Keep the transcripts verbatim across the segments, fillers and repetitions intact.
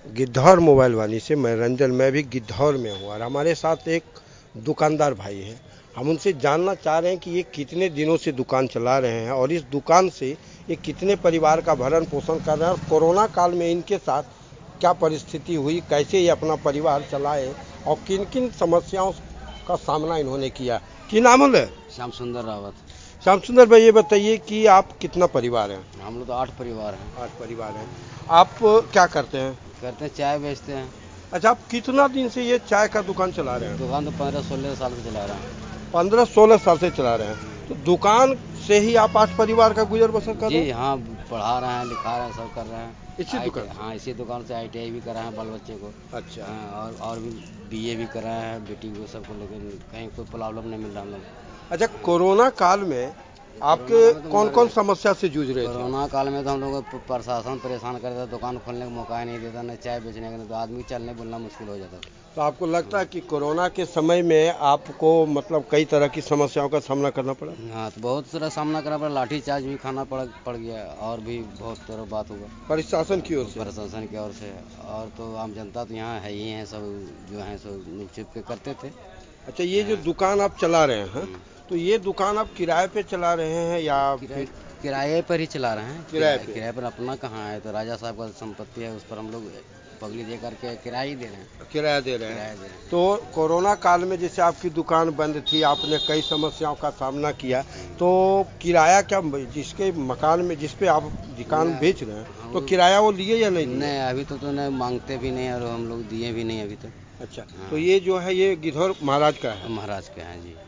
Gidhaur mobile वाली से मैं रंजन, मैं भी गिद्धौर में हूँ और हमारे साथ एक दुकानदार भाई हैं। हम उनसे जानना चाह रहे हैं कि ये कितने दिनों से दुकान चला रहे हैं और इस दुकान से ये कितने परिवार का भरण पोषण कर रहे हैं और कोरोना काल में इनके साथ क्या परिस्थिति हुई, कैसे ये अपना परिवार चलाए और किन किन समस्याओं का सामना इन्होंने किया। की नाम है? श्याम सुंदर रावत। श्याम सुंदर भाई, ये बताइए कि आप कितना परिवार हैं? हम लोग तो आठ परिवार हैं। आठ परिवार हैं। आप क्या करते हैं? करते हैं, चाय बेचते हैं। अच्छा, आप कितना दिन से ये चाय का दुकान चला रहे हैं? दुकान तो पंद्रह सोलह साल से चला रहे हैं। पंद्रह सोलह साल से चला रहे हैं। तो दुकान से ही आप आठ परिवार का गुजर बसर कर रहे हैं? जी हाँ, पढ़ा रहे हैं, लिखा रहे हैं, सब कर रहे हैं। इसी दुकान? हाँ, इसी दुकान से आई टी आई भी कर रहे हैं बाल बच्चे को। अच्छा। हाँ, और और भी बी ए भी कर रहे हैं बेटी को, सबको, लेकिन कहीं कोई प्रॉब्लम नहीं मिल रहा हम लोग। अच्छा, कोरोना काल में आपके कौन कौन समस्या से जूझ रहे थे? कोरोना काल में तो हम लोग को प्रशासन परेशान कर देता, दुकान खोलने का मौका ही नहीं देता, न चाय बेचने का, तो आदमी चलने बोलना मुश्किल हो जाता। तो आपको लगता है कि कोरोना के समय में आपको मतलब कई तरह की समस्याओं का सामना करना पड़ा? हाँ, तो बहुत सारा सामना करना पड़ा, लाठी चार्ज भी खाना पड़ पड़ गया और भी बहुत तरह बात हुआ प्रशासन की ओर से? प्रशासन की ओर से। और तो आम जनता तो यहाँ है ही है, सब जो है सब नुक छिप के करते थे। अच्छा, ये जो दुकान आप चला रहे हैं, तो ये दुकान आप किराए पे चला रहे हैं या किराए किराए पर ही चला रहे हैं। किराए पे? किराए पर अपना कहाँ है, तो राजा साहब का संपत्ति है, उस पर हम लोग पगड़ी दे करके किराया ही दे रहे हैं। किराया दे रहे किराया हैं। दे रहे हैं। तो कोरोना काल में जैसे आपकी दुकान बंद थी, आपने कई समस्याओं का सामना किया, तो किराया क्या, जिसके मकान में जिस पे आप दुकान बेच रहे हैं, तो किराया वो लिए या नहीं लिए? नहीं, अभी तो, तो नहीं मांगते भी नहीं और हम लोग दिए भी नहीं अभी तक। अच्छा। हाँ। तो ये जो है ये गिद्धौर महाराज का है? महाराज के हैं जी।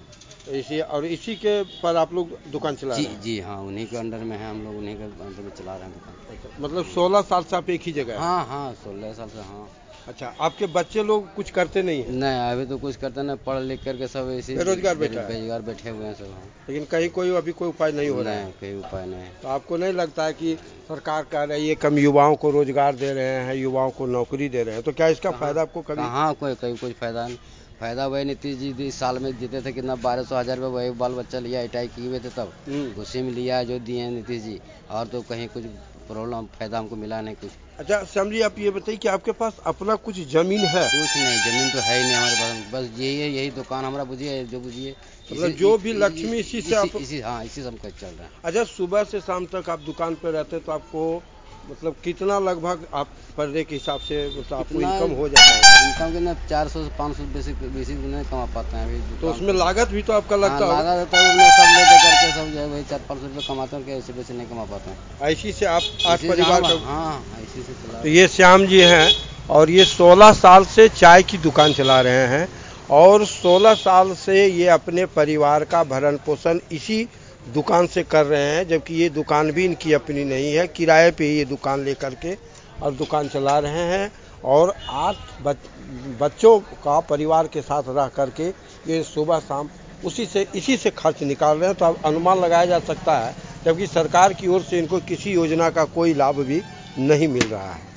इसी और इसी के पर आप लोग दुकान चला जी रहे हैं? जी हाँ, उन्हीं के अंडर में है, हम लोग उन्हीं के अंडर में चला रहे हैं दुकान। अच्छा, मतलब सोलह साल से आप एक ही जगह हैं? हाँ हाँ, सोलह साल से। हाँ। अच्छा, आपके बच्चे लोग कुछ करते नहीं हैं? नहीं, अभी तो कुछ करते नहीं, पढ़ लिख करके सब ऐसे बेरोजगार बैठा है? बेरोजगार बैठे हुए हैं सब। हाँ। लेकिन कहीं कोई अभी कोई उपाय नहीं हो रहा है? नहीं, कोई उपाय नहीं है। तो आपको नहीं लगता है कि सरकार कह रही है कम युवाओं को रोजगार दे रहे हैं, युवाओं को नौकरी दे रहे हैं, तो क्या इसका फायदा आपको कभी? कहाँ कोई कोई कुछ फायदा नहीं। फायदा वही नीतीश जी इस साल में जीते थे कितना, बारह सौ हजार रुपये वही बाल बच्चा लिया, आई टी आई किए हुए थे तब, उसी में लिया जो दिए हैं नीतीश जी। और तो कहीं कुछ प्रॉब्लम फायदा हमको मिला नहीं कुछ। अच्छा श्याम जी, आप ये बताइए कि आपके पास अपना कुछ जमीन है? कुछ नहीं, जमीन तो है ही नहीं हमारे पास, बस यही है, यही दुकान हमारा बुझिए, जो बुझिए मतलब जो भी लक्ष्मी इसी से आप? इसी हाँ, इसी से हम चल रहे हैं। अच्छा, सुबह से शाम तक आप दुकान पे रहते हैं, तो आपको मतलब कितना लगभग आप पर डे के हिसाब से मतलब आपको इनकम हो जाता है? इनकम कितना, चार सौ से पाँच सौ बेसिक बेसिक नहीं कमा पाते हैं अभी। तो उसमें लागत भी तो आपका लगता हाँ, होगा? लागत है, सब ले दे करके सब जो है वही चार पाँच सौ रुपये कमाते हैं, ऐसे वैसे नहीं कमा पाते हैं। ऐसी से आप आठ इसी से परिवार हम- का? हाँ, इसी से चला। तो ये श्याम जी हैं और ये सोलह साल से चाय की दुकान चला रहे हैं और सोलह साल से ये अपने परिवार का भरण पोषण इसी दुकान से कर रहे हैं, जबकि ये दुकान भी इनकी अपनी नहीं है, किराए पे ये दुकान लेकर के और दुकान चला रहे हैं और आठ बच, बच्चों का परिवार के साथ रह करके ये सुबह शाम उसी से इसी से खर्च निकाल रहे हैं। तो अब अनुमान लगाया जा सकता है, जबकि सरकार की ओर से इनको किसी योजना का कोई लाभ भी नहीं मिल रहा है।